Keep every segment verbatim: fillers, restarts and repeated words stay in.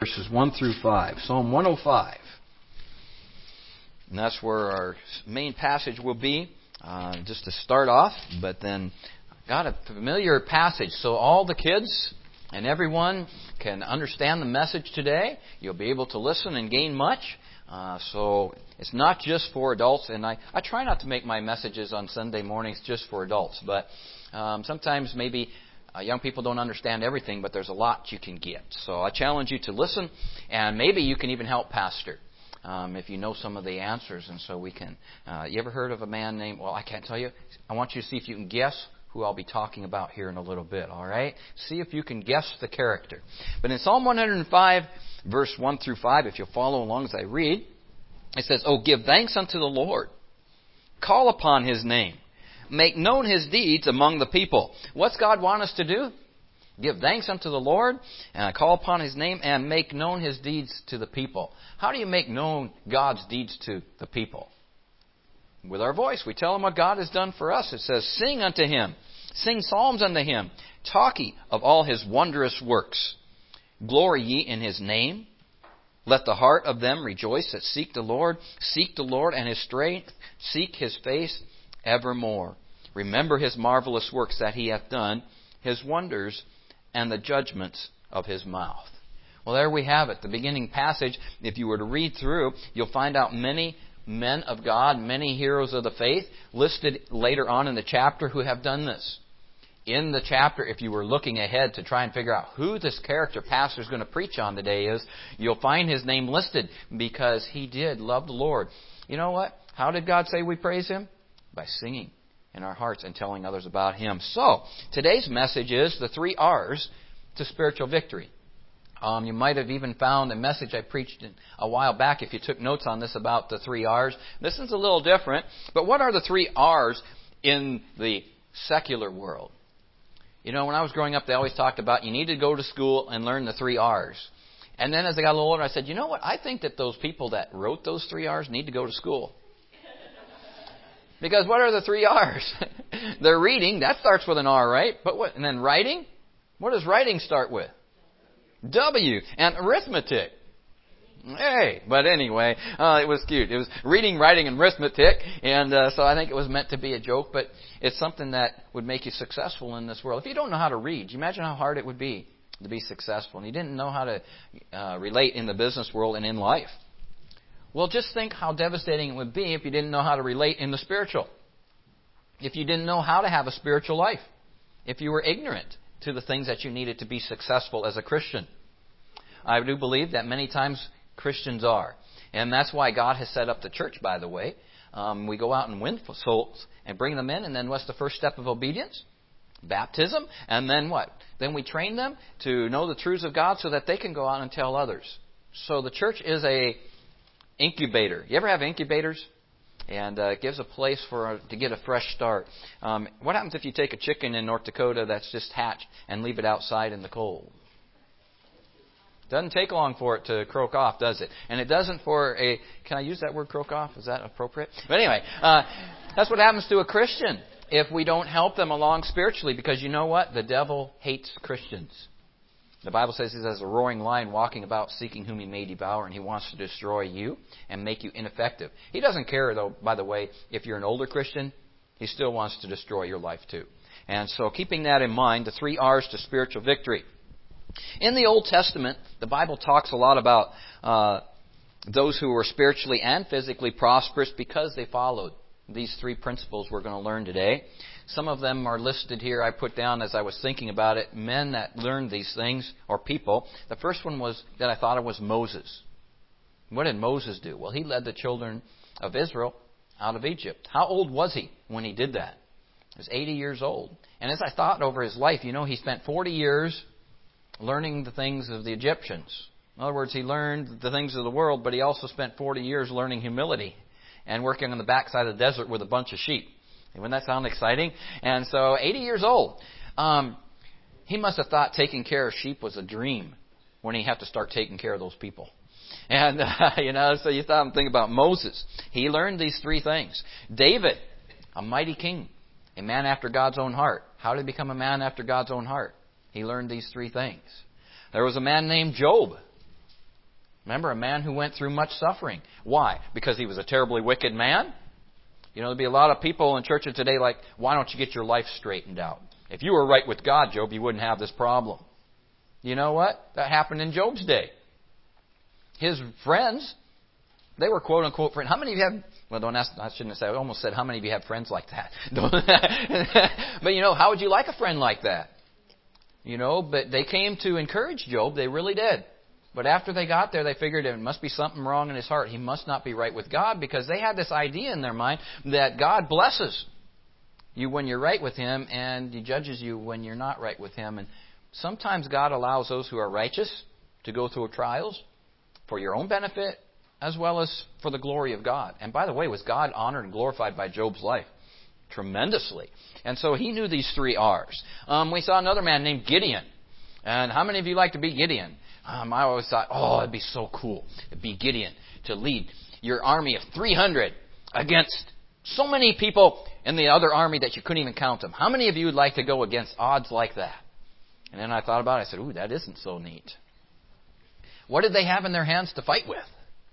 verses one through five. Psalm one oh five. And that's where our main passage will be, uh, just to start off. But then, got a familiar passage, so all the kids and everyone can understand the message today. You'll be able to listen and gain much. Uh, so it's not just for adults, and I, I try not to make my messages on Sunday mornings just for adults, but um, sometimes maybe uh, young people don't understand everything, but there's a lot you can get. So I challenge you to listen, and maybe you can even help Pastor um, if you know some of the answers, and so we can. Uh, you ever heard of a man named, well, I can't tell you. I want you to see if you can guess who I'll be talking about here in a little bit, all right? See if you can guess the character. But in Psalm one oh five, verse one through five, if you'll follow along as I read, it says, "Oh, give thanks unto the Lord. Call upon His name. Make known His deeds among the people." What's God want us to do? Give thanks unto the Lord, and call upon His name, and make known His deeds to the people. How do you make known God's deeds to the people? With our voice. We tell them what God has done for us. It says, "Sing unto Him. Sing psalms unto Him. Talk ye of all His wondrous works. Glory ye in His name. Let the heart of them rejoice that seek the Lord. Seek the Lord and His strength. Seek His face evermore. Remember His marvelous works that He hath done, His wonders, and the judgments of His mouth." Well, there we have it. The beginning passage, if you were to read through, you'll find out many men of God, many heroes of the faith, listed later on in the chapter who have done this. In the chapter, if you were looking ahead to try and figure out who this character pastor is going to preach on today is, you'll find his name listed because he did love the Lord. You know what? How did God say we praise Him? By singing in our hearts and telling others about Him. So, today's message is the three R's to spiritual victory. Um, you might have even found a message I preached a while back if you took notes on this about the three R's. This is a little different, but what are the three R's in the secular world? You know, when I was growing up, they always talked about you need to go to school and learn the three R's. And then as I got a little older, I said, you know what? I think that those people that wrote those three R's need to go to school. Because what are the three R's? They're reading. That starts with an R, right? But what? And then writing? What does writing start with? W. And arithmetic. Hey, but anyway, uh, it was cute. It was reading, writing, and arithmetic, and uh, so I think it was meant to be a joke, but it's something that would make you successful in this world. If you don't know how to read, you imagine how hard it would be to be successful, and you didn't know how to uh, relate in the business world and in life. Well, just think how devastating it would be if you didn't know how to relate in the spiritual. If you didn't know how to have a spiritual life. If you were ignorant to the things that you needed to be successful as a Christian. I do believe that many times Christians are. And that's why God has set up the church, by the way. Um, we go out and win souls and bring them in. And then what's the first step of obedience? Baptism. And then what? Then we train them to know the truths of God so that they can go out and tell others. So the church is a incubator. You ever have incubators? And uh, it gives a place for to get a fresh start. Um, what happens if you take a chicken in North Dakota that's just hatched and leave it outside in the cold? Doesn't take long for it to croak off, does it? And it doesn't for a... Can I use that word, croak off? Is that appropriate? But anyway, uh, that's what happens to a Christian if we don't help them along spiritually. Because you know what? The devil hates Christians. The Bible says he's as a roaring lion walking about seeking whom he may devour, and he wants to destroy you and make you ineffective. He doesn't care, though, by the way, if you're an older Christian, he still wants to destroy your life too. And so keeping that in mind, the three R's to spiritual victory. In the Old Testament, the Bible talks a lot about uh, those who were spiritually and physically prosperous because they followed these three principles we're going to learn today. Some of them are listed here. I put down as I was thinking about it, men that learned these things, or people. The first one was that I thought of was Moses. What did Moses do? Well, he led the children of Israel out of Egypt. How old was he when he did that? He was eighty years old. And as I thought over his life, you know, he spent forty years learning the things of the Egyptians. In other words, he learned the things of the world, but he also spent forty years learning humility and working on the backside of the desert with a bunch of sheep. Wouldn't that sound exciting? And so, eighty years old. Um, he must have thought taking care of sheep was a dream when he had to start taking care of those people. And, uh, you know, so you thought and think about Moses. He learned these three things. David, a mighty king, a man after God's own heart. How did he become a man after God's own heart? He learned these three things. There was a man named Job. Remember, a man who went through much suffering. Why? Because he was a terribly wicked man? You know, there'd be a lot of people in churches today like, why don't you get your life straightened out? If you were right with God, Job, you wouldn't have this problem. You know what? That happened in Job's day. His friends, they were quote-unquote friends. How many of you have... Well, don't ask... I shouldn't have said... I almost said, how many of you have friends like that? But, you know, how would you like a friend like that? You know, but they came to encourage Job. They really did. But after they got there, they figured there must be something wrong in his heart. He must not be right with God, because they had this idea in their mind that God blesses you when you're right with Him, and He judges you when you're not right with Him. And sometimes God allows those who are righteous to go through trials for your own benefit as well as for the glory of God. And by the way, was God honored and glorified by Job's life? Tremendously. And so he knew these three R's. Um, we saw another man named Gideon. And how many of you like to be Gideon? Um, I always thought, oh, it'd be so cool to be Gideon, to lead your army of three hundred against so many people in the other army that you couldn't even count them. How many of you would like to go against odds like that? And then I thought about it. I said, ooh, that isn't so neat. What did they have in their hands to fight with?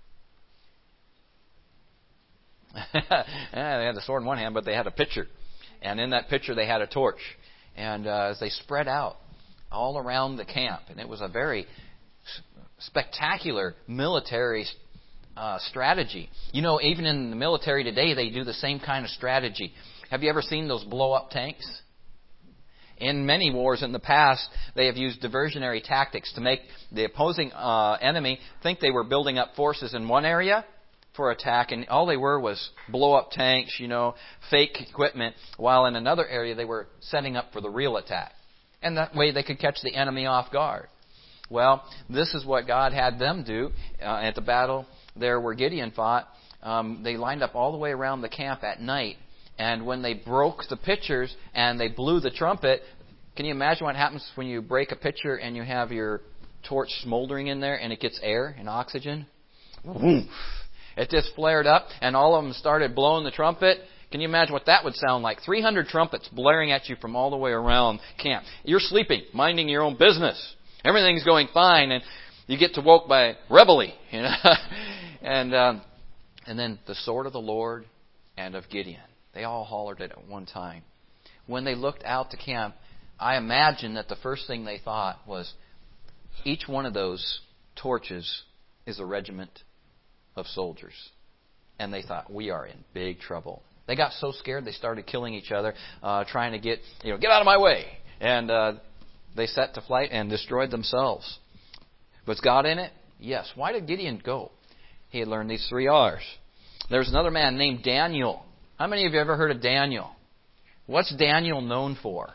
Yeah, they had the sword in one hand, but they had a pitcher. And in that pitcher, they had a torch. And uh, as they spread out all around the camp, and it was a very spectacular military uh, strategy. You know, even in the military today, they do the same kind of strategy. Have you ever seen those blow-up tanks? In many wars in the past, they have used diversionary tactics to make the opposing uh, enemy think they were building up forces in one area for attack, and all they were was blow-up tanks, you know, fake equipment, while in another area they were setting up for the real attack. And that way they could catch the enemy off guard. Well, this is what God had them do uh, at the battle there where Gideon fought. Um, they lined up all the way around the camp at night, and when they broke the pitchers and they blew the trumpet, can you imagine what happens when you break a pitcher and you have your torch smoldering in there and it gets air and oxygen? Woof. It just flared up, and all of them started blowing the trumpet. Can you imagine what that would sound like? three hundred trumpets blaring at you from all the way around camp. You're sleeping, minding your own business. Everything's going fine, and you get to woke by reveille, you know. and um, and then the sword of the Lord and of Gideon. They all hollered it at one time. When they looked out to camp, I imagine that the first thing they thought was, each one of those torches is a regiment of soldiers. And they thought, we are in big trouble. They got so scared they started killing each other, uh, trying to get, you know, get out of my way. And uh, they set to flight and destroyed themselves. Was God in it? Yes. Why did Gideon go? He had learned these three R's. There's another man named Daniel. How many of you ever heard of Daniel? What's Daniel known for?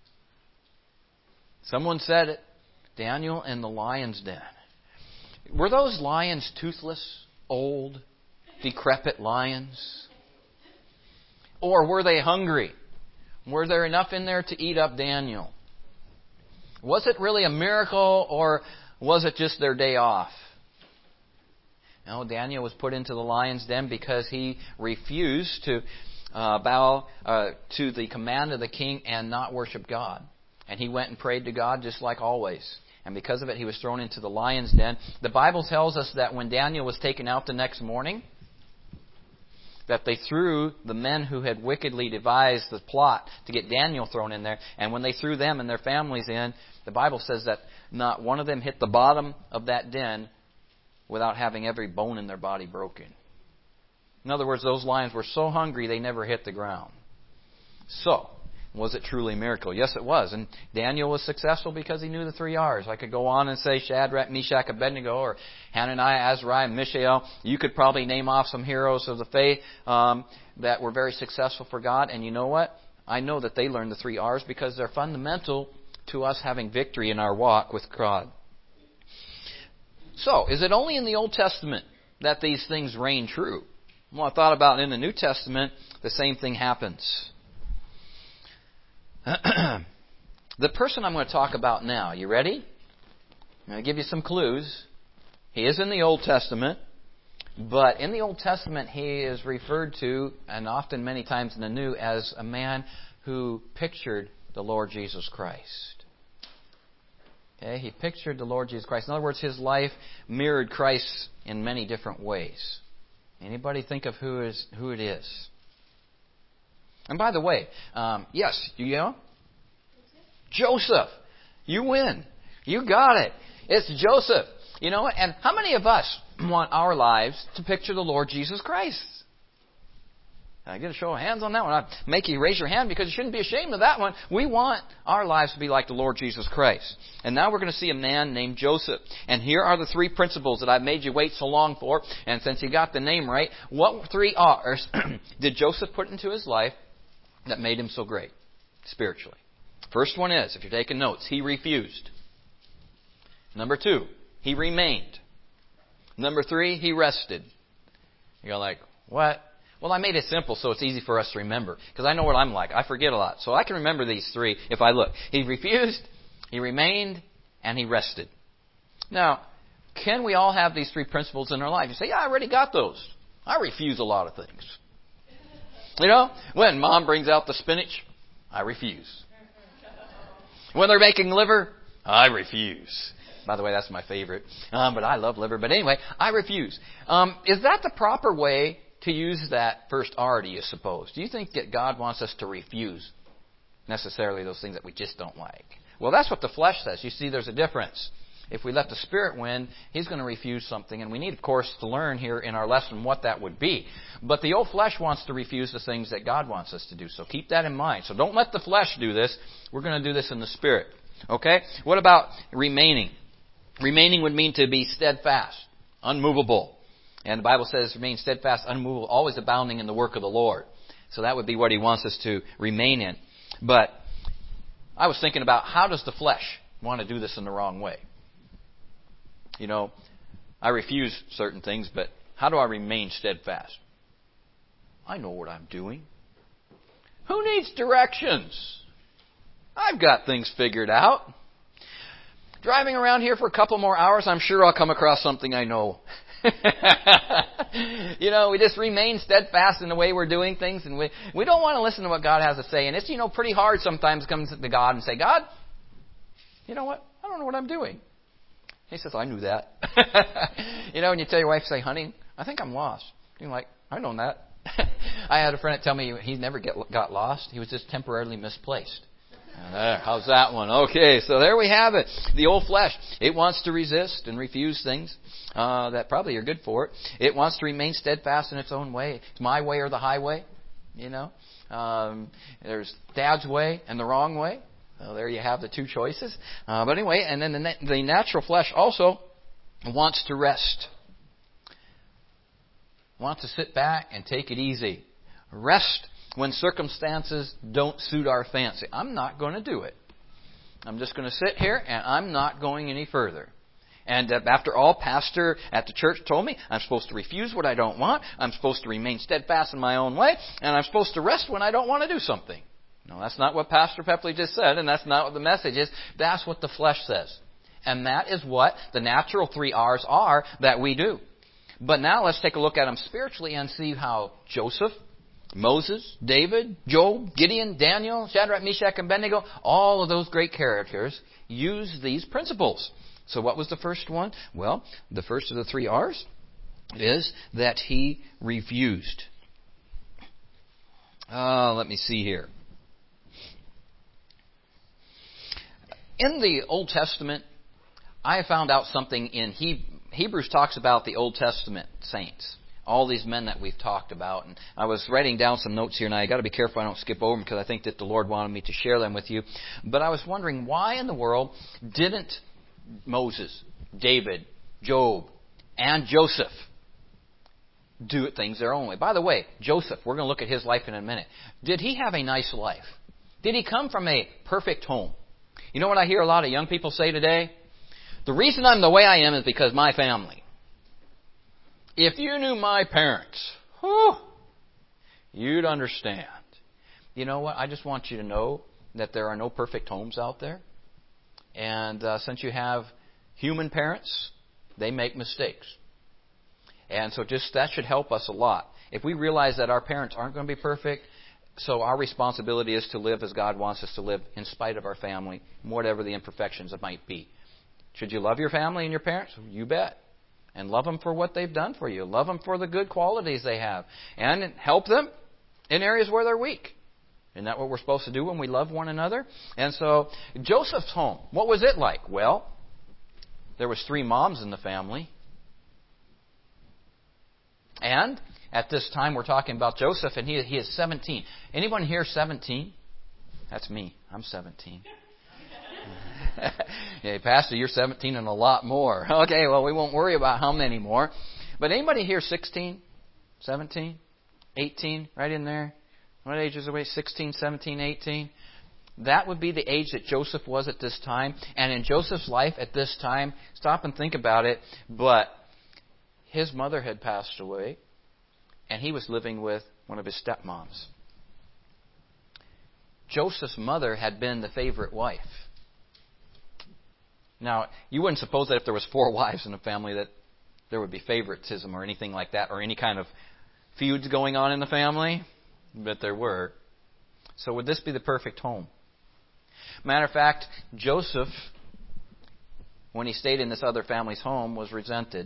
Someone said it. Daniel in the lion's den. Were those lions toothless, old, decrepit lions? Or were they hungry? Were there enough in there to eat up Daniel? Was it really a miracle, or was it just their day off? No, Daniel was put into the lion's den because he refused to uh, bow uh, to the command of the king and not worship God. And he went and prayed to God just like always. And because of it, he was thrown into the lion's den. The Bible tells us that when Daniel was taken out the next morning, that they threw the men who had wickedly devised the plot to get Daniel thrown in there. And when they threw them and their families in, the Bible says that not one of them hit the bottom of that den without having every bone in their body broken. In other words, those lions were so hungry they never hit the ground. So, was it truly a miracle? Yes, it was. And Daniel was successful because he knew the three R's. I could go on and say Shadrach, Meshach, Abednego, or Hananiah, Azariah, and Mishael. You could probably name off some heroes of the faith um, that were very successful for God. And you know what? I know that they learned the three R's because they're fundamental to us having victory in our walk with God. So, is it only in the Old Testament that these things reign true? Well, I thought about in the New Testament, the same thing happens. The person I'm going to talk about now, you ready? I'm going to give you some clues. He is in the Old Testament, but in the Old Testament he is referred to, and often many times in the New, as a man who pictured the Lord Jesus Christ. Okay, he pictured the Lord Jesus Christ. In other words, his life mirrored Christ in many different ways. Anybody think of who is who it is? And by the way, um, yes, you know, Joseph. You win. You got it. It's Joseph. You know, and how many of us want our lives to picture the Lord Jesus Christ? Can I get a show of hands on that one? I'd make you raise your hand because you shouldn't be ashamed of that one. We want our lives to be like the Lord Jesus Christ. And now we're going to see a man named Joseph. And here are the three principles that I've made you wait so long for. And since you got the name right, what three R's did Joseph put into his life that made him so great spiritually? First one is, if you're taking notes, he refused. Number two, he remained. Number three, he rested. You're like, what? Well, I made it simple so it's easy for us to remember. Because I know what I'm like. I forget a lot. So I can remember these three if I look. He refused, he remained, and he rested. Now, can we all have these three principles in our life? You say, yeah, I already got those. I refuse a lot of things. You know, when Mom brings out the spinach, I refuse. When they're making liver, I refuse. By the way, that's my favorite. Um, but I love liver. But anyway, I refuse. Um, is that the proper way to use that first R, do you suppose? Do you think that God wants us to refuse necessarily those things that we just don't like? Well, that's what the flesh says. You see, there's a difference. If we let the Spirit win, He's going to refuse something. And we need, of course, to learn here in our lesson what that would be. But the old flesh wants to refuse the things that God wants us to do. So keep that in mind. So don't let the flesh do this. We're going to do this in the Spirit. Okay? What about remaining? Remaining would mean to be steadfast, unmovable. And the Bible says, remain steadfast, unmovable, always abounding in the work of the Lord. So that would be what He wants us to remain in. But I was thinking about, how does the flesh want to do this in the wrong way? You know, I refuse certain things, but how do I remain steadfast? I know what I'm doing. Who needs directions? I've got things figured out. Driving around here for a couple more hours, I'm sure I'll come across something I know. You know, we just remain steadfast in the way we're doing things, and we we don't want to listen to what God has to say. And it's, you know, pretty hard sometimes to come to God and say, God, you know what? I don't know what I'm doing. He says, I knew that. You know, when you tell your wife, say, honey, I think I'm lost. You're like, I know that. I had a friend tell me he never get, got lost. He was just temporarily misplaced. There, how's that one? Okay, so there we have it. The old flesh, it wants to resist and refuse things uh, that probably are good for it. It wants to remain steadfast in its own way. It's my way or the highway, you know. Um, there's Dad's way and the wrong way. Well, there you have the two choices. Uh, but anyway, and then the, na- the natural flesh also wants to rest. Wants to sit back and take it easy. Rest when circumstances don't suit our fancy. I'm not going to do it. I'm just going to sit here and I'm not going any further. And uh, after all, pastor at the church told me I'm supposed to refuse what I don't want. I'm supposed to remain steadfast in my own way. And I'm supposed to rest when I don't want to do something. No, that's not what Pastor Pepley just said, and that's not what the message is. That's what the flesh says. And that is what the natural three R's are that we do. But now let's take a look at them spiritually and see how Joseph, Moses, David, Job, Gideon, Daniel, Shadrach, Meshach, and Abednego, all of those great characters use these principles. So what was the first one? Well, the first of the three R's is that he refused. Uh, let me see here. In the Old Testament, I found out something in he, Hebrews talks about the Old Testament saints. All these men that we've talked about. And I was writing down some notes here, and I got to be careful I don't skip over them because I think that the Lord wanted me to share them with you. But I was wondering, why in the world didn't Moses, David, Job, and Joseph do things their own way? By the way, Joseph, we're going to look at his life in a minute. Did he have a nice life? Did he come from a perfect home? You know what I hear a lot of young people say today? The reason I'm the way I am is because my family. If you knew my parents, whew, you'd understand. You know what? I just want you to know that there are no perfect homes out there. And uh, since you have human parents, they make mistakes. And so just that should help us a lot. If we realize that our parents aren't going to be perfect, so our responsibility is to live as God wants us to live in spite of our family, whatever the imperfections it might be. Should you love your family and your parents? You bet. And love them for what they've done for you. Love them for the good qualities they have. And help them in areas where they're weak. Isn't that what we're supposed to do when we love one another? And so, Joseph's home, what was it like? Well, there was three moms in the family. And at this time, we're talking about Joseph, and he, he is seventeen. Anyone here seventeen? That's me. I'm seventeen. Hey, Pastor, you're seventeen and a lot more. Okay, well, we won't worry about how many more. But anybody here sixteen, seventeen, eighteen, right in there? What ages are we? sixteen, seventeen, eighteen? That would be the age that Joseph was at this time. And in Joseph's life at this time, stop and think about it, but his mother had passed away, and he was living with one of his stepmoms. Joseph's mother had been the favorite wife. Now, you wouldn't suppose that if there was four wives in a family that there would be favoritism or anything like that, or any kind of feuds going on in the family, but there were. So would this be the perfect home? Matter of fact, Joseph, when he stayed in this other family's home, was resented.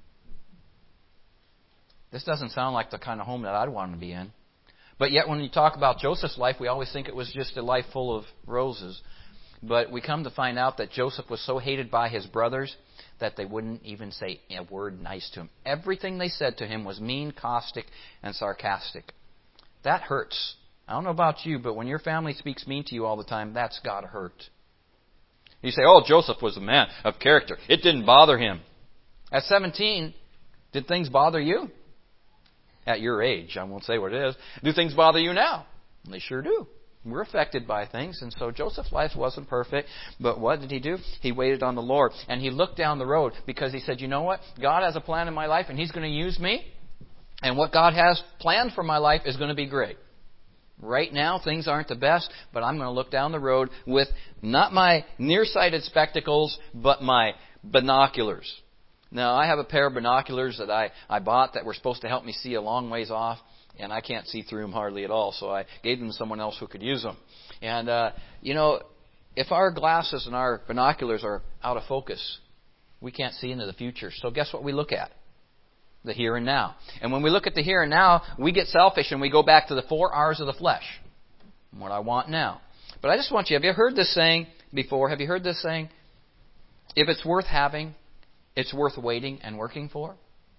This doesn't sound like the kind of home that I'd want to be in. But yet when you talk about Joseph's life, we always think it was just a life full of roses. But we come to find out that Joseph was so hated by his brothers that they wouldn't even say a word nice to him. Everything they said to him was mean, caustic, and sarcastic. That hurts. I don't know about you, but when your family speaks mean to you all the time, that's got to hurt. You say, oh, Joseph was a man of character. It didn't bother him. At seventeen, did things bother you? At your age, I won't say what it is. Do things bother you now? They sure do. We're affected by things, and so Joseph's life wasn't perfect, but what did he do? He waited on the Lord, and he looked down the road because he said, you know what? God has a plan in my life, and He's going to use me, and what God has planned for my life is going to be great. Right now, things aren't the best, but I'm going to look down the road with not my nearsighted spectacles, but my binoculars. Now, I have a pair of binoculars that I, I bought that were supposed to help me see a long ways off. And I can't see through them hardly at all, so I gave them to someone else who could use them. And, uh, you know, if our glasses and our binoculars are out of focus, we can't see into the future. So guess what we look at? The here and now. And when we look at the here and now, we get selfish and we go back to the four R's of the flesh. What I want now. But I just want you, have you heard this saying before? Have you heard this saying? If it's worth having, it's worth waiting and working for.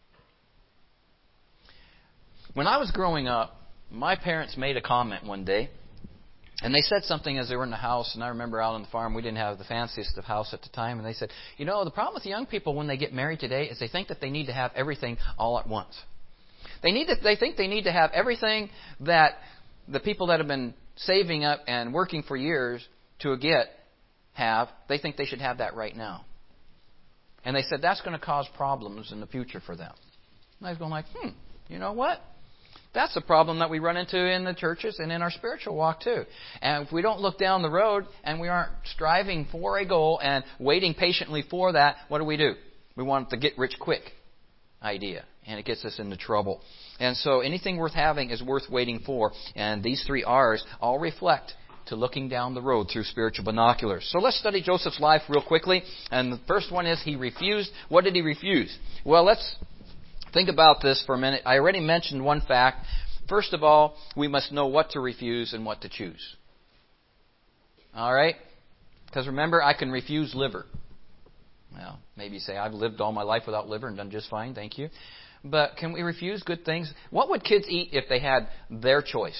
When I was growing up, my parents made a comment one day, and they said something as they were in the house, and I remember out on the farm, we didn't have the fanciest of house at the time, and they said, you know, the problem with young people when they get married today is they think that they need to have everything all at once. They need to, they think they need to have everything that the people that have been saving up and working for years to get have. They think they should have that right now. And they said that's going to cause problems in the future for them. And I was going like, hmm, you know what? That's a problem that we run into in the churches and in our spiritual walk too. And if we don't look down the road and we aren't striving for a goal and waiting patiently for that, what do we do? We want the get rich quick idea. And it gets us into trouble. And so anything worth having is worth waiting for. And these three R's all reflect to looking down the road through spiritual binoculars. So let's study Joseph's life real quickly. And the first one is he refused. What did he refuse? Well, let's think about this for a minute. I already mentioned one fact. First of all, we must know what to refuse and what to choose. All right? Because remember, I can refuse liver. Well, maybe you say, I've lived all my life without liver and done just fine, thank you. But can we refuse good things? What would kids eat if they had their choice?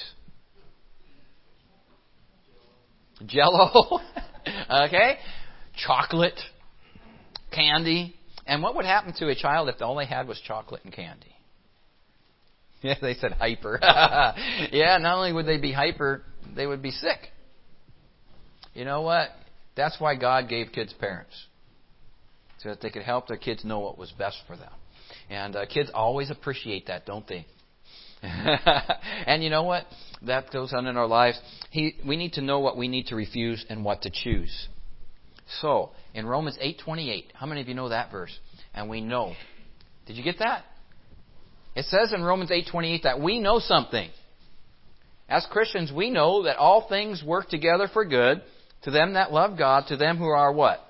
Jell-O. Okay? Chocolate. Candy. And what would happen to a child if all they had was chocolate and candy? Yeah, they said hyper. Yeah, not only would they be hyper, they would be sick. You know what? That's why God gave kids parents. So that they could help their kids know what was best for them. And uh, kids always appreciate that, don't they? And you know what? That goes on in our lives. He, we need to know what we need to refuse and what to choose. So, in Romans eight twenty-eight, how many of you know that verse? And we know. Did you get that? It says in Romans eight twenty-eight that we know something. As Christians, we know that all things work together for good to them that love God, to them who are what?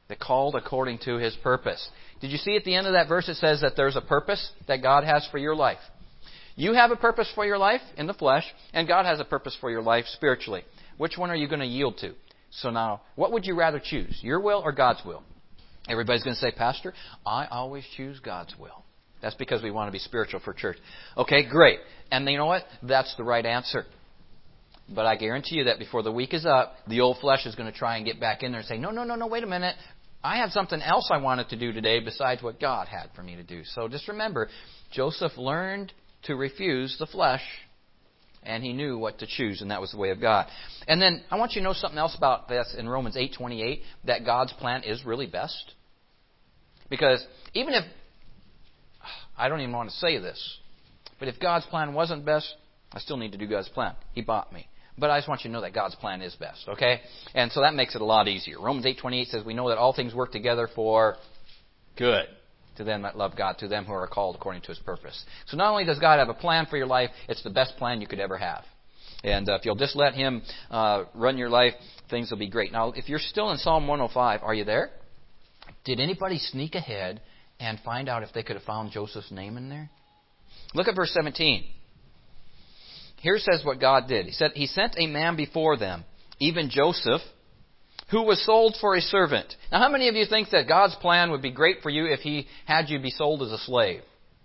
The called according to His purpose. Did you see at the end of that verse it says that there's a purpose that God has for your life? You have a purpose for your life in the flesh, and God has a purpose for your life spiritually. Which one are you going to yield to? So now, what would you rather choose? Your will or God's will? Everybody's going to say, Pastor, I always choose God's will. That's because we want to be spiritual for church. Okay, great. And you know what? That's the right answer. But I guarantee you that before the week is up, the old flesh is going to try and get back in there and say, no, no, no, no, wait a minute. I have something else I wanted to do today besides what God had for me to do. So just remember, Joseph learned to refuse the flesh, and he knew what to choose, and that was the way of God. And then I want you to know something else about this in Romans eight twenty-eight, that God's plan is really best. Because even if, I don't even want to say this, but if God's plan wasn't best, I still need to do God's plan. He bought me. But I just want you to know that God's plan is best, okay? And so that makes it a lot easier. Romans eight twenty-eight says, we know that all things work together for good to them that love God, to them who are called according to His purpose. So not only does God have a plan for your life, it's the best plan you could ever have. And uh, if you'll just let Him uh, run your life, things will be great. Now, if you're still in Psalm one oh five, are you there? Did anybody sneak ahead and find out if they could have found Joseph's name in there? Look at verse seventeen. Here says what God did. He said, He sent a man before them, even Joseph, who was sold for a servant. Now, how many of you think that God's plan would be great for you if He had you be sold as a slave?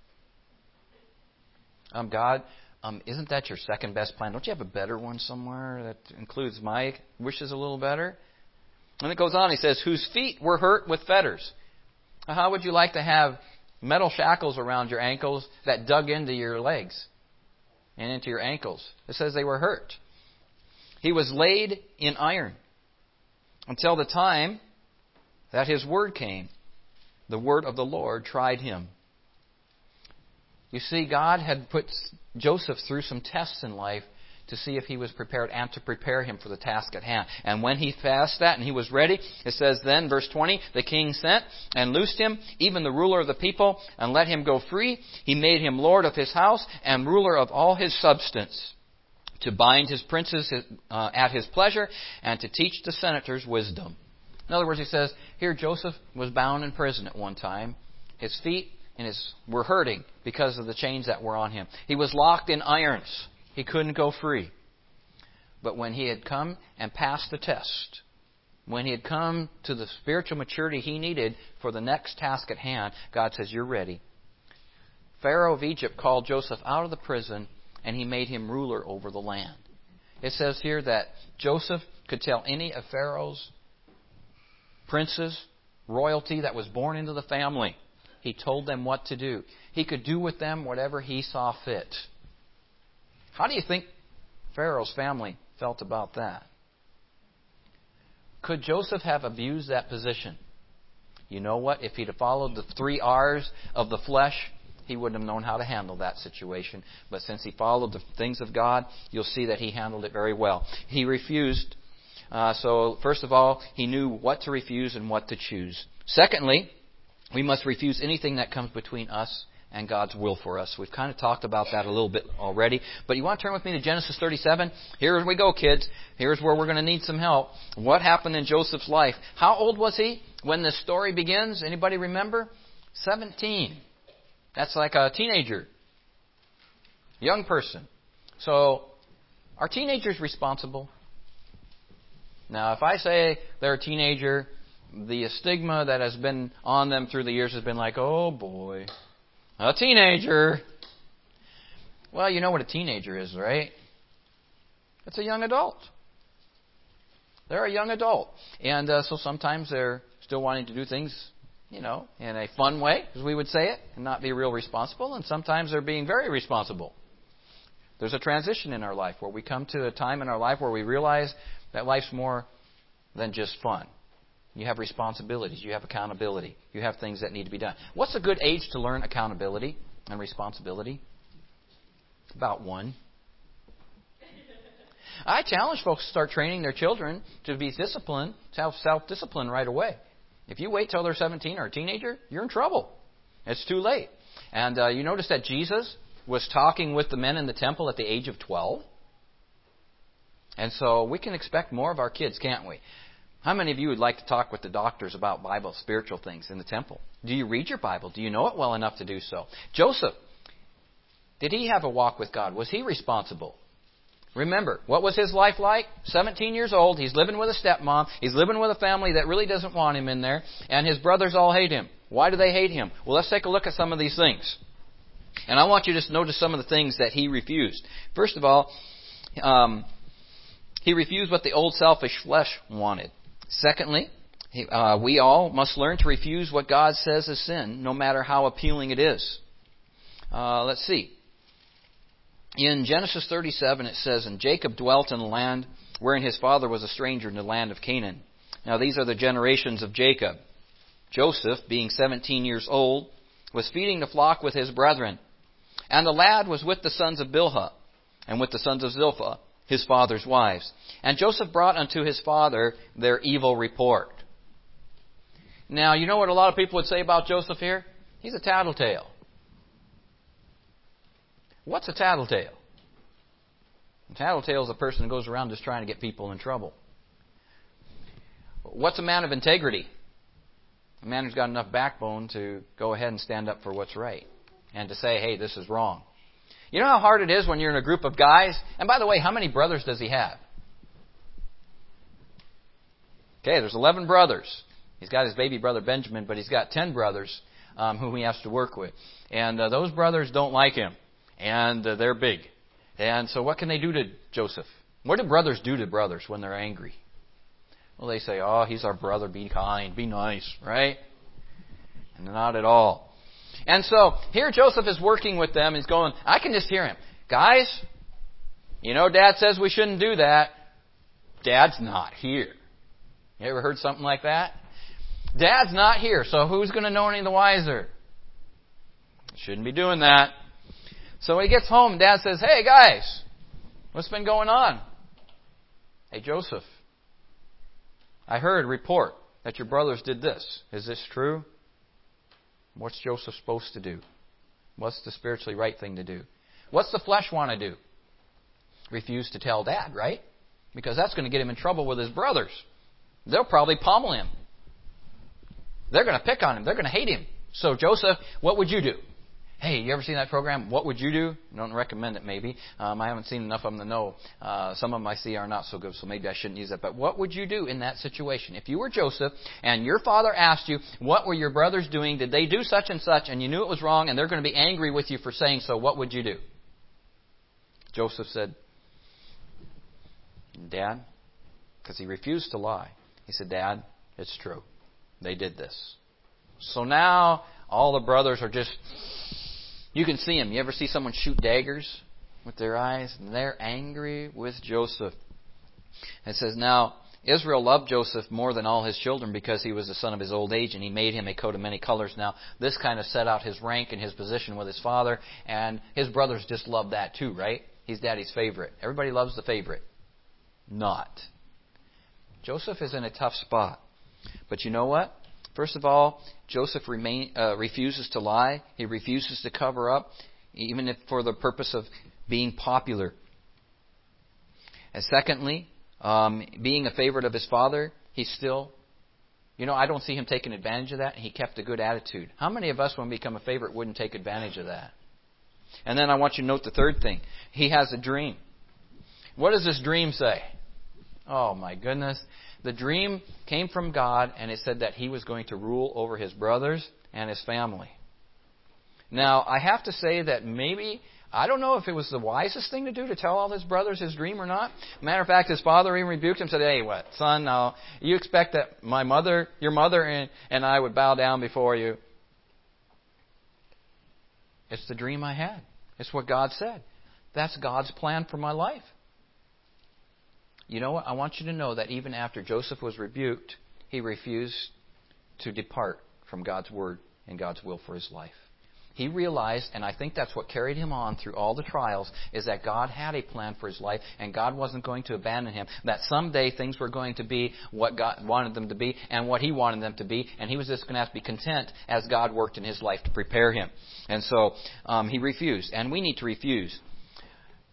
Um, God, um, isn't that your second best plan? Don't you have a better one somewhere that includes my wishes a little better? And it goes on. He says, whose feet were hurt with fetters. Now, how would you like to have metal shackles around your ankles that dug into your legs and into your ankles? It says they were hurt. He was laid in iron until the time that His word came. The word of the Lord tried him. You see, God had put Joseph through some tests in life to see if he was prepared and to prepare him for the task at hand. And when he passed that and he was ready, it says then, verse twenty, the king sent and loosed him, even the ruler of the people, and let him go free. He made him lord of his house and ruler of all his substance, to bind his princes uh, at his pleasure, and to teach the senators wisdom. In other words, he says, here Joseph was bound in prison at one time. His feet and his were hurting because of the chains that were on him. He was locked in irons. He couldn't go free. But when he had come and passed the test, when he had come to the spiritual maturity he needed for the next task at hand, God says, you're ready. Pharaoh of Egypt called Joseph out of the prison, and he made him ruler over the land. It says here that Joseph could tell any of Pharaoh's princes, royalty that was born into the family. He told them what to do. He could do with them whatever he saw fit. How do you think Pharaoh's family felt about that? Could Joseph have abused that position? You know what? If he'd have followed the three R's of the flesh, he wouldn't have known how to handle that situation. But since he followed the things of God, you'll see that he handled it very well. He refused. Uh, so, first of all, he knew what to refuse and what to choose. Secondly, we must refuse anything that comes between us and God's will for us. We've kind of talked about that a little bit already. But you want to turn with me to Genesis thirty-seven? Here we go, kids. Here's where we're going to need some help. What happened in Joseph's life? How old was he when this story begins? Anybody remember? seventeen. That's like a teenager. Young person. So, are teenagers responsible? Now, if I say they're a teenager, the stigma that has been on them through the years has been like, oh boy, a teenager. Well, you know what a teenager is, right? It's a young adult. They're a young adult. And uh, so sometimes they're still wanting to do things, you know, in a fun way, as we would say it, and not be real responsible. And sometimes they're being very responsible. There's a transition in our life where we come to a time in our life where we realize that life's more than just fun. You have responsibilities. You have accountability. You have things that need to be done. What's a good age to learn accountability and responsibility? About one. I challenge folks to start training their children to be disciplined, to have self-discipline right away. If you wait till they're seventeen or a teenager, you're in trouble. It's too late. And uh, you notice that Jesus was talking with the men in the temple at the age of twelve. And so we can expect more of our kids, can't we? How many of you would like to talk with the doctors about Bible, spiritual things in the temple? Do you read your Bible? Do you know it well enough to do so? Joseph, did he have a walk with God? Was he responsible? Remember, what was his life like? seventeen years old. He's living with a stepmom. He's living with a family that really doesn't want him in there. And his brothers all hate him. Why do they hate him? Well, let's take a look at some of these things. And I want you to just notice some of the things that he refused. First of all, um, he refused what the old selfish flesh wanted. Secondly, uh, we all must learn to refuse what God says is sin, no matter how appealing it is. Uh, let's see. In Genesis thirty-seven, it says, "And Jacob dwelt in the land wherein his father was a stranger in the land of Canaan." Now, these are the generations of Jacob. Joseph, being seventeen years old, was feeding the flock with his brethren. And the lad was with the sons of Bilhah, and with the sons of Zilpah, his father's wives. And Joseph brought unto his father their evil report. Now, you know what a lot of people would say about Joseph here? He's a tattletale. What's a tattletale? A tattletale is a person who goes around just trying to get people in trouble. What's a man of integrity? A man who's got enough backbone to go ahead and stand up for what's right and to say, hey, this is wrong. You know how hard it is when you're in a group of guys? And by the way, how many brothers does he have? Okay, there's eleven brothers. He's got his baby brother Benjamin, but he's got ten brothers um, whom he has to work with. And uh, those brothers don't like him. And uh, they're big. And so what can they do to Joseph? What do brothers do to brothers when they're angry? Well, they say, oh, he's our brother, be kind, be nice, right? And not at all. And so here Joseph is working with them. He's going, I can just hear him. Guys, you know Dad says we shouldn't do that. Dad's not here. You ever heard something like that? Dad's not here, so who's going to know any the wiser? Shouldn't be doing that. So when he gets home, Dad says, hey guys, what's been going on? Hey Joseph, I heard a report that your brothers did this. Is this true? What's Joseph supposed to do? What's the spiritually right thing to do? What's the flesh want to do? Refuse to tell Dad, right? Because that's going to get him in trouble with his brothers. They'll probably pummel him. They're going to pick on him. They're going to hate him. So Joseph, what would you do? Hey, you ever seen that program? What would you do? I don't recommend it, maybe. Um, I haven't seen enough of them to know. Uh, some of them I see are not so good, so maybe I shouldn't use that. But what would you do in that situation? If you were Joseph and your father asked you, what were your brothers doing? Did they do such and such? And you knew it was wrong and they're going to be angry with you for saying so. What would you do? Joseph said, Dad, because he refused to lie. He said, Dad, it's true. They did this. So now all the brothers are just... You can see them. You ever see someone shoot daggers with their eyes? And they're angry with Joseph. It says, now, Israel loved Joseph more than all his children because he was the son of his old age, and he made him a coat of many colors. Now, this kind of set out his rank and his position with his father, and his brothers just loved that too, right? He's Daddy's favorite. Everybody loves the favorite. Not. Joseph is in a tough spot. But you know what? First of all, Joseph remain, uh, refuses to lie. He refuses to cover up, even if for the purpose of being popular. And secondly, um, being a favorite of his father, he's still, you know, I don't see him taking advantage of that. He kept a good attitude. How many of us, when we become a favorite, wouldn't take advantage of that? And then I want you to note the third thing. He has a dream. What does this dream say? Oh, my goodness. The dream came from God, and it said that he was going to rule over his brothers and his family. Now, I have to say that maybe, I don't know if it was the wisest thing to do to tell all his brothers his dream or not. Matter of fact, his father even rebuked him and said, hey, what, son, now, you expect that my mother, your mother and, and I would bow down before you. It's the dream I had. It's what God said. That's God's plan for my life. You know what? I want you to know that even after Joseph was rebuked, he refused to depart from God's word and God's will for his life. He realized, and I think that's what carried him on through all the trials, is that God had a plan for his life and God wasn't going to abandon him. That someday things were going to be what God wanted them to be and what he wanted them to be, and he was just going to have to be content as God worked in his life to prepare him. And so um, he refused, and we need to refuse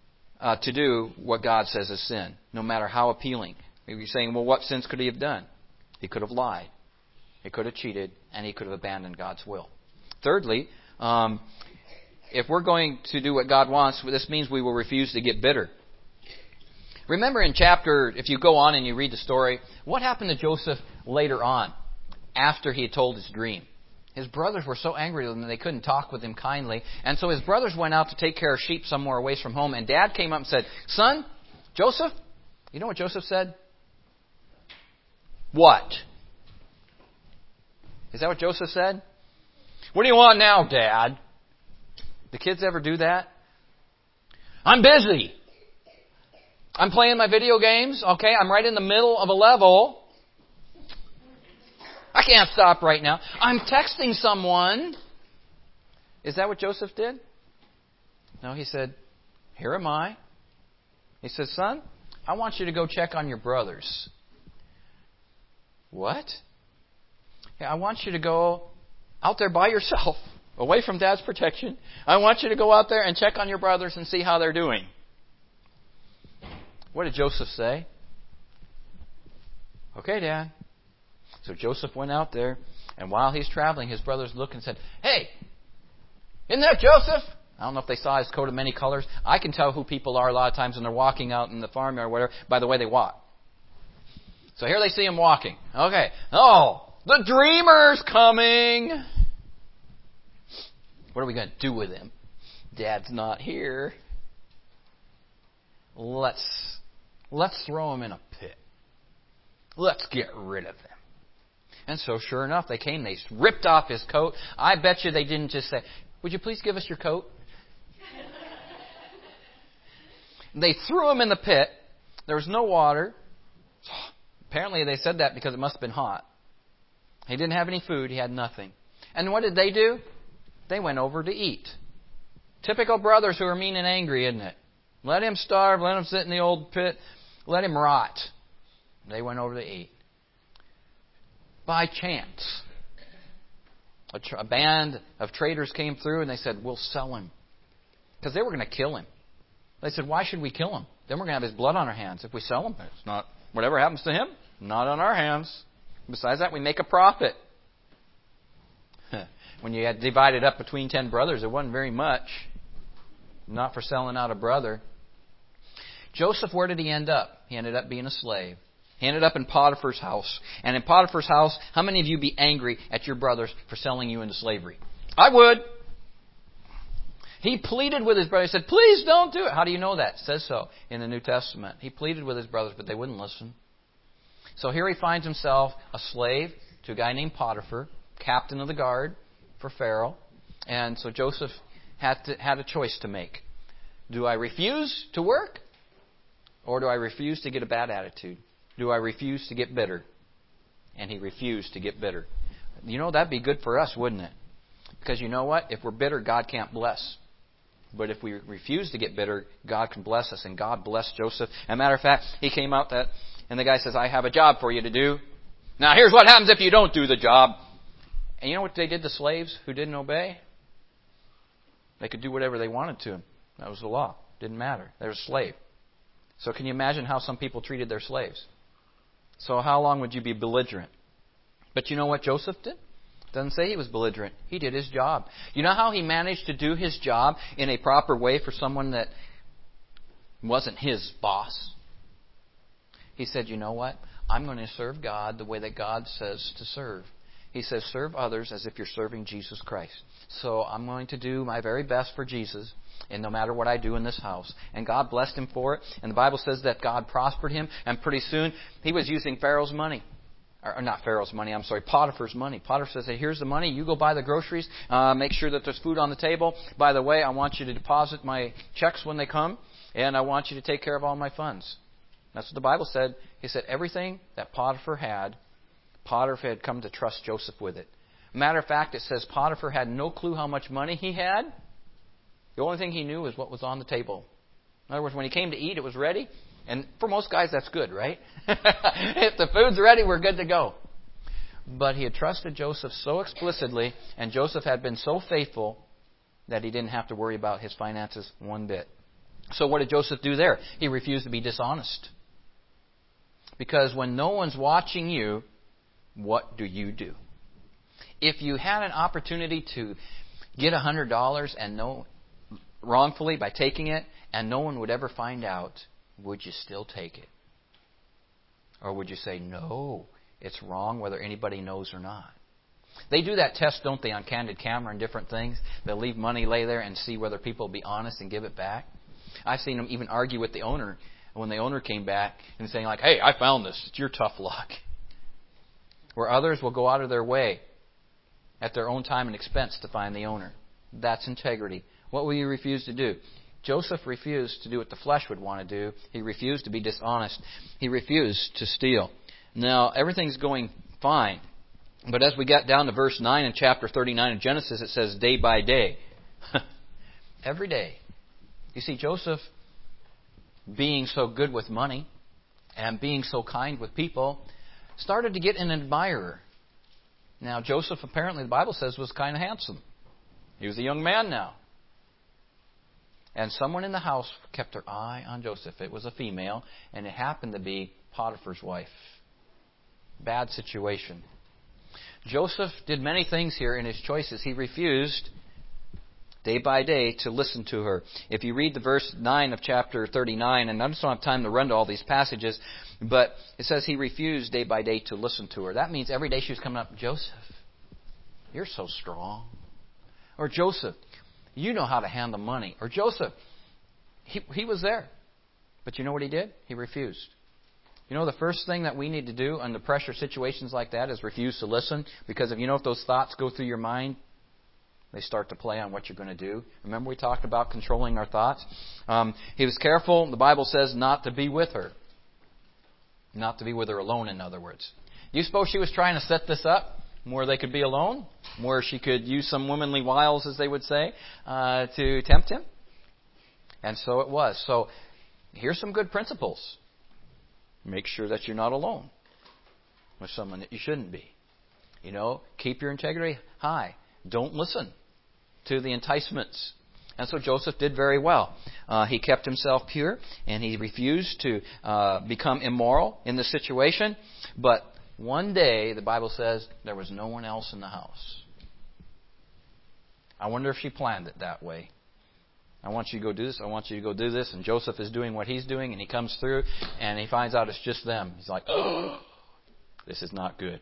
Uh, to do what God says is sin, no matter how appealing. Maybe you're saying, well, what sins could he have done? He could have lied. He could have cheated, and he could have abandoned God's will. Thirdly, um, if we're going to do what God wants, this means we will refuse to get bitter. Remember in chapter, if you go on and you read the story, what happened to Joseph later on, after he had told his dream? His brothers were so angry with him that they couldn't talk with him kindly. And so his brothers went out to take care of sheep somewhere away from home. And Dad came up and said, "Son, Joseph," you know what Joseph said? "What?" Is that what Joseph said? "What do you want now, Dad?" The kids ever do that? "I'm busy. I'm playing my video games, okay? I'm right in the middle of a level. I can't stop right now. I'm texting someone." Is that what Joseph did? No, he said, "Here am I." He said, "Son, I want you to go check on your brothers." What? Yeah, I want you to go out there by yourself, away from Dad's protection. I want you to go out there and check on your brothers and see how they're doing. What did Joseph say? "Okay, Dad." So Joseph went out there, and while he's traveling, his brothers looked and said, "Hey, isn't that Joseph?" I don't know if they saw his coat of many colors. I can tell who people are a lot of times when they're walking out in the farmyard or whatever by the way they walk. So here they see him walking. Okay. "Oh, the dreamer's coming." What are we going to do with him? Dad's not here. Let's, let's throw him in a pit. Let's get rid of him. And so, sure enough, they came. They ripped off his coat. I bet you they didn't just say, "Would you please give us your coat?" They threw him in the pit. There was no water. Apparently, they said that because it must have been hot. He didn't have any food. He had nothing. And what did they do? They went over to eat. Typical brothers who are mean and angry, isn't it? Let him starve. Let him sit in the old pit. Let him rot. They went over to eat. By chance, a, tr- a band of traders came through and they said, "We'll sell him." Because they were going to kill him. They said, "Why should we kill him? Then we're going to have his blood on our hands. If we sell him, it's not, whatever happens to him, not on our hands. Besides that, we make a profit." When you had divided up between ten brothers, it wasn't very much. Not for selling out a brother. Joseph, where did he end up? He ended up being a slave. He ended up in Potiphar's house. And in Potiphar's house, how many of you be angry at your brothers for selling you into slavery? I would. He pleaded with his brothers. He said, "Please don't do it." How do you know that? It says so in the New Testament. He pleaded with his brothers, but they wouldn't listen. So here he finds himself a slave to a guy named Potiphar, captain of the guard for Pharaoh. And so Joseph had to, had a choice to make. Do I refuse to work? Or do I refuse to get a bad attitude? Do I refuse to get bitter? And he refused to get bitter. You know, that'd be good for us, wouldn't it? Because you know what? If we're bitter, God can't bless. But if we refuse to get bitter, God can bless us. And God blessed Joseph. As a matter of fact, he came out that, and the guy says, "I have a job for you to do. Now here's what happens if you don't do the job." And you know what they did to slaves who didn't obey? They could do whatever they wanted to him. That was the law. Didn't matter. They were a slave. So can you imagine how some people treated their slaves? So how long would you be belligerent? But you know what Joseph did? Doesn't say he was belligerent. He did his job. You know how he managed to do his job in a proper way for someone that wasn't his boss? He said, "You know what? I'm going to serve God the way that God says to serve." He says, "Serve others as if you're serving Jesus Christ." So I'm going to do my very best for Jesus, and no matter what I do in this house. And God blessed him for it. And the Bible says that God prospered him. And pretty soon, he was using Pharaoh's money. Or not Pharaoh's money, I'm sorry, Potiphar's money. Potiphar says, "Hey, here's the money. You go buy the groceries. Uh, make sure that there's food on the table. By the way, I want you to deposit my checks when they come. And I want you to take care of all my funds." That's what the Bible said. He said everything that Potiphar had, Potiphar had come to trust Joseph with it. Matter of fact, it says Potiphar had no clue how much money he had. The only thing he knew was what was on the table. In other words, when he came to eat, it was ready. And for most guys, that's good, right? If the food's ready, we're good to go. But he had trusted Joseph so explicitly, and Joseph had been so faithful that he didn't have to worry about his finances one bit. So what did Joseph do there? He refused to be dishonest. Because when no one's watching you, what do you do? If you had an opportunity to get one hundred dollars and no wrongfully by taking it, and no one would ever find out, would you still take it? Or would you say, no, it's wrong whether anybody knows or not? They do that test, don't they, on candid camera and different things? They'll leave money lay there and see whether people will be honest and give it back. I've seen them even argue with the owner when the owner came back and saying like, hey, I found this. It's your tough luck. Where others will go out of their way at their own time and expense to find the owner. That's integrity. What will you refuse to do? Joseph refused to do what the flesh would want to do. He refused to be dishonest. He refused to steal. Now, everything's going fine. But as we got down to verse nine in chapter thirty-nine of Genesis, it says day by day. Every day. You see, Joseph, being so good with money and being so kind with people, started to get an admirer. Now, Joseph, apparently, the Bible says, was kind of handsome. He was a young man now. And someone in the house kept their eye on Joseph. It was a female, and it happened to be Potiphar's wife. Bad situation. Joseph did many things here in his choices. He refused, day by day, to listen to her. If you read the verse nine of chapter thirty-nine, and I just don't have time to run to all these passages, but it says he refused day by day to listen to her. That means every day she was coming up, Joseph, you're so strong. Or Joseph, you know how to handle money. Or Joseph, he, he was there. But you know what he did? He refused. You know, the first thing that we need to do under pressure situations like that is refuse to listen. Because if you know if those thoughts go through your mind, they start to play on what you're going to do. Remember we talked about controlling our thoughts? Um, he was careful, the Bible says, not to be with her. Not to be with her alone, in other words. Do you suppose she was trying to set this up where they could be alone? Where she could use some womanly wiles, as they would say, uh, to tempt him? And so it was. So here's some good principles. Make sure that you're not alone with someone that you shouldn't be. You know, keep your integrity high. Don't listen to the enticements. And so Joseph did very well. Uh, he kept himself pure, and he refused to uh, become immoral in the situation. But one day, the Bible says, there was no one else in the house. I wonder if she planned it that way. I want you to go do this. I want you to go do this. And Joseph is doing what he's doing, and he comes through, and he finds out it's just them. He's like, oh, this is not good.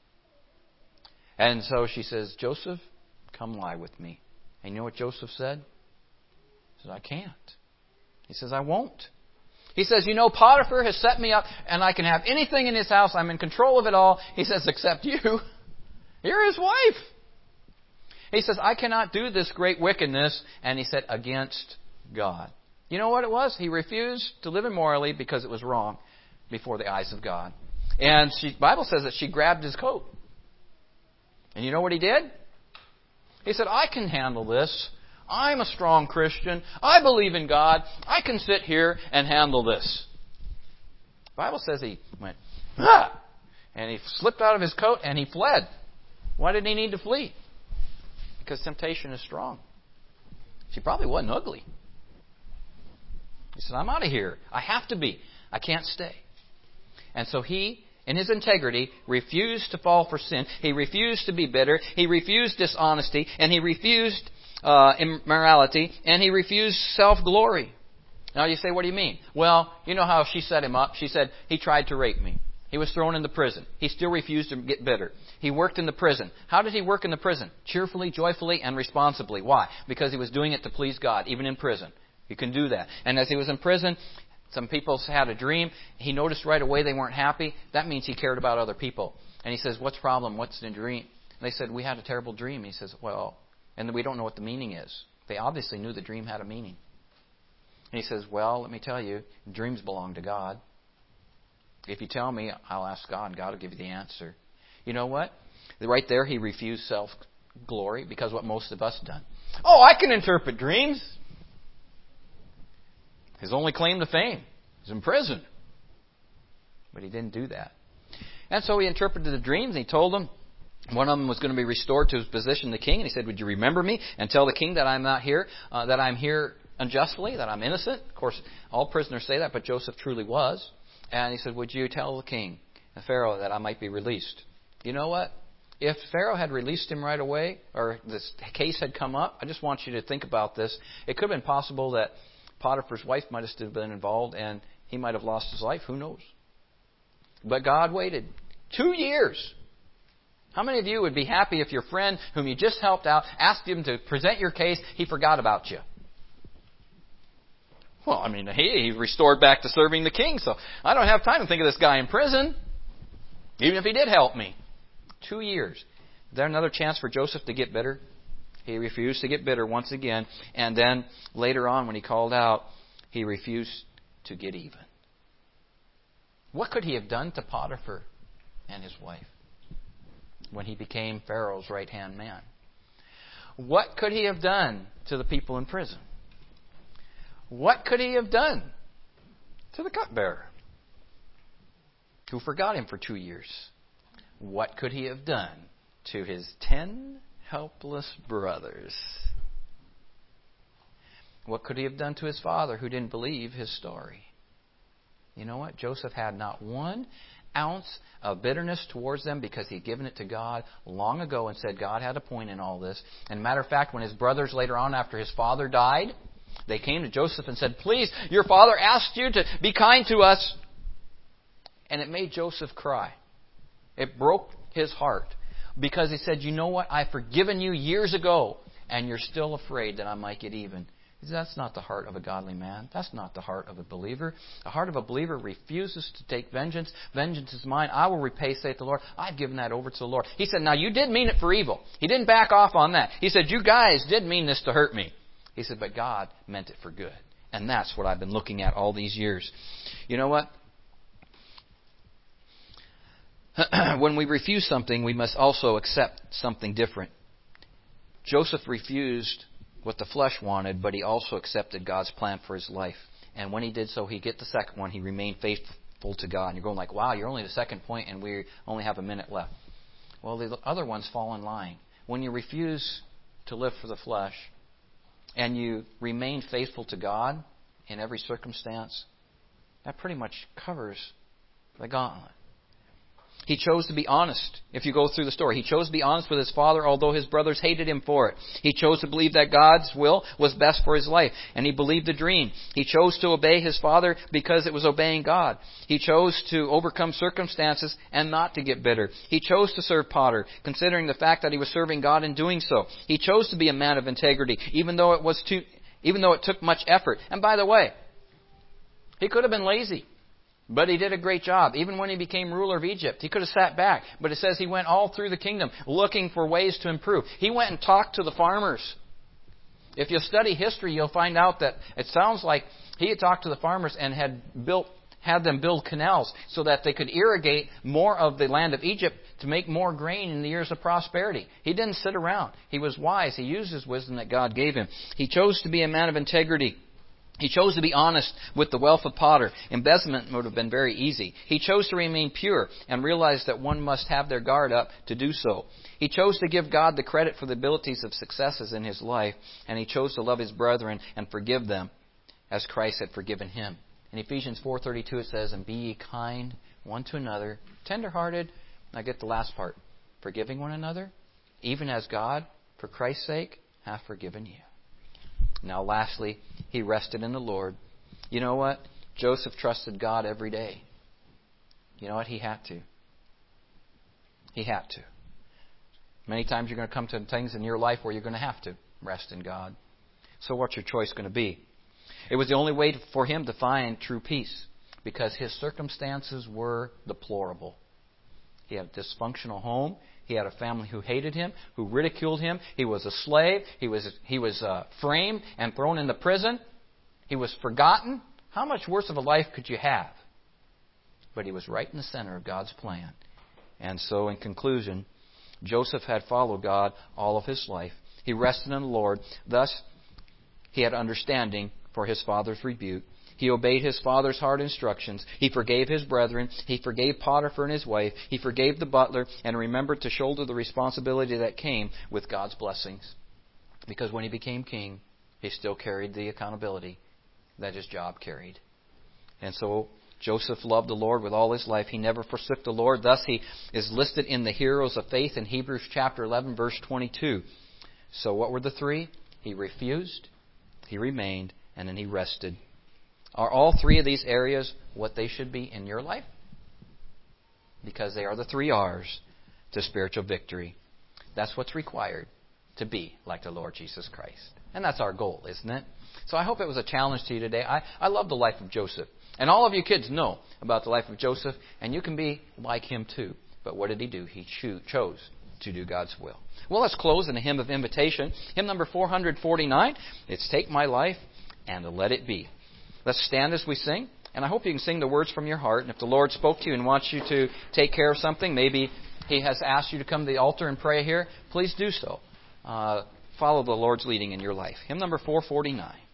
And so she says, Joseph, come lie with me. And you know what Joseph said? He says, I can't. He says, I won't. He says, you know, Potiphar has set me up, and I can have anything in his house. I'm in control of it all. He says, except you. You're his wife. He says, I cannot do this great wickedness. And he said, against God. You know what it was? He refused to live immorally because it was wrong before the eyes of God. And the Bible says that she grabbed his coat. And you know what he did? He said, I can handle this. I'm a strong Christian. I believe in God. I can sit here and handle this. The Bible says he went, ah! And he slipped out of his coat and he fled. Why did he need to flee? Because temptation is strong. She probably wasn't ugly. He said, I'm out of here. I have to be. I can't stay. And so he, in his integrity, refused to fall for sin. He refused to be bitter. He refused dishonesty. And he refused uh, immorality. And he refused self-glory. Now you say, what do you mean? Well, you know how she set him up. She said, he tried to rape me. He was thrown into prison. He still refused to get bitter. He worked in the prison. How did he work in the prison? Cheerfully, joyfully, and responsibly. Why? Because he was doing it to please God, even in prison. You can do that. And as he was in prison, some people had a dream. He noticed right away they weren't happy. That means he cared about other people. And he says, what's the problem? What's the dream? And they said, we had a terrible dream. He says, well, and we don't know what the meaning is. They obviously knew the dream had a meaning. And he says, well, let me tell you, dreams belong to God. If you tell me, I'll ask God, and God will give you the answer. You know what? Right there, he refused self-glory, because what most of us have done. Oh, I can interpret dreams. His only claim to fame is in prison. But he didn't do that. And so he interpreted the dreams, and he told them one of them was going to be restored to his position, the king. And he said, would you remember me and tell the king that I'm not here, uh, that I'm here unjustly, that I'm innocent? Of course, all prisoners say that, but Joseph truly was. And he said, would you tell the king, the Pharaoh, that I might be released? You know what? If Pharaoh had released him right away, or this case had come up, I just want you to think about this. It could have been possible that Potiphar's wife might have still been involved and he might have lost his life. Who knows? But God waited two years. How many of you would be happy if your friend whom you just helped out asked him to present your case, he forgot about you? Well, I mean, he, he restored back to serving the king, so I don't have time to think of this guy in prison, even if he did help me. Two years. Is there another chance for Joseph to get bitter? He refused to get bitter once again. And then later on when he called out, he refused to get even. What could he have done to Potiphar and his wife when he became Pharaoh's right-hand man? What could he have done to the people in prison? What could he have done to the cupbearer who forgot him for two years? What could he have done to his ten helpless brothers? What could he have done to his father who didn't believe his story? You know what? Joseph had not one ounce of bitterness towards them because he'd given it to God long ago and said God had a point in all this. And matter of fact, when his brothers later on after his father died, they came to Joseph and said, please, your father asked you to be kind to us. And it made Joseph cry. It broke his heart because he said, you know what? I've forgiven you years ago and you're still afraid that I might get even. He said, that's not the heart of a godly man. That's not the heart of a believer. The heart of a believer refuses to take vengeance. Vengeance is mine. I will repay, saith the Lord. I've given that over to the Lord. He said, now you did mean it for evil. He didn't back off on that. He said, you guys did mean this to hurt me. He said, but God meant it for good. And that's what I've been looking at all these years. You know what? When we refuse something, we must also accept something different. Joseph refused what the flesh wanted, but he also accepted God's plan for his life. And when he did so, he get the second one. He remained faithful to God. And you're going like, wow, you're only the second point and we only have a minute left. Well, the other ones fall in line. When you refuse to live for the flesh and you remain faithful to God in every circumstance, that pretty much covers the gauntlet. He chose to be honest. If you go through the story, he chose to be honest with his father, although his brothers hated him for it. He chose to believe that God's will was best for his life, and he believed the dream. He chose to obey his father because it was obeying God. He chose to overcome circumstances and not to get bitter. He chose to serve Potter, considering the fact that he was serving God in doing so. He chose to be a man of integrity, even though it was too, even though it took much effort. And by the way, he could have been lazy. But he did a great job. Even when he became ruler of Egypt, he could have sat back. But it says he went all through the kingdom looking for ways to improve. He went and talked to the farmers. If you study history, you'll find out that it sounds like he had talked to the farmers and had built, had them build canals so that they could irrigate more of the land of Egypt to make more grain in the years of prosperity. He didn't sit around. He was wise. He used his wisdom that God gave him. He chose to be a man of integrity. He chose to be honest with the wealth of Potter. Embezzlement would have been very easy. He chose to remain pure and realize that one must have their guard up to do so. He chose to give God the credit for the abilities of successes in his life, and he chose to love his brethren and forgive them as Christ had forgiven him. In Ephesians four thirty-two it says, and be ye kind one to another, tender-hearted. Now get the last part. Forgiving one another, even as God, for Christ's sake, hath forgiven you. Now, lastly, he rested in the Lord. You know what? Joseph trusted God every day. You know what? He had to. He had to. Many times you're going to come to things in your life where you're going to have to rest in God. So what's your choice going to be? It was the only way for him to find true peace because his circumstances were deplorable. He had a dysfunctional home. He had a family who hated him, who ridiculed him. He was a slave. He was he was uh, framed and thrown into prison. He was forgotten. How much worse of a life could you have? But he was right in the center of God's plan. And so, in conclusion, Joseph had followed God all of his life. He rested in the Lord. Thus, he had understanding for his father's rebuke. He obeyed his father's hard instructions. He forgave his brethren. He forgave Potiphar and his wife. He forgave the butler and remembered to shoulder the responsibility that came with God's blessings. Because when he became king, he still carried the accountability that his job carried. And so Joseph loved the Lord with all his life. He never forsook the Lord. Thus he is listed in the heroes of faith in Hebrews chapter eleven, verse twenty-two. So what were the three? He refused, he remained, and then he rested. Are all three of these areas what they should be in your life? Because they are the three R's to spiritual victory. That's what's required to be like the Lord Jesus Christ. And that's our goal, isn't it? So I hope it was a challenge to you today. I, I love the life of Joseph. And all of you kids know about the life of Joseph, and you can be like him too. But what did he do? He cho- chose to do God's will. Well, let's close in a hymn of invitation. Hymn number four forty-nine. It's Take My Life and Let It Be. Let's stand as we sing. And I hope you can sing the words from your heart. And if the Lord spoke to you and wants you to take care of something, maybe He has asked you to come to the altar and pray here, please do so. Uh, follow the Lord's leading in your life. Hymn number four forty-nine.